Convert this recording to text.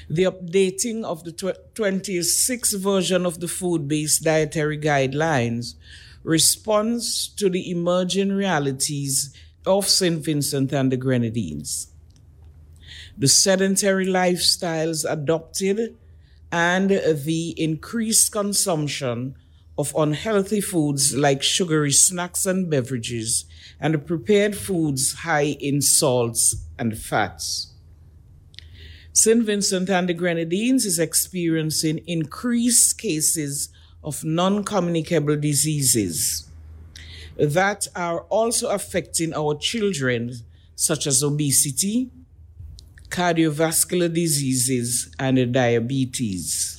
The updating of the 26th version of the Food-Based Dietary Guidelines responds to the emerging realities of St. Vincent and the Grenadines. The sedentary lifestyles adopted and the increased consumption of unhealthy foods like sugary snacks and beverages and prepared foods high in salts and fats. St. Vincent and the Grenadines is experiencing increased cases of non-communicable diseases that are also affecting our children, such as obesity, cardiovascular diseases, and diabetes.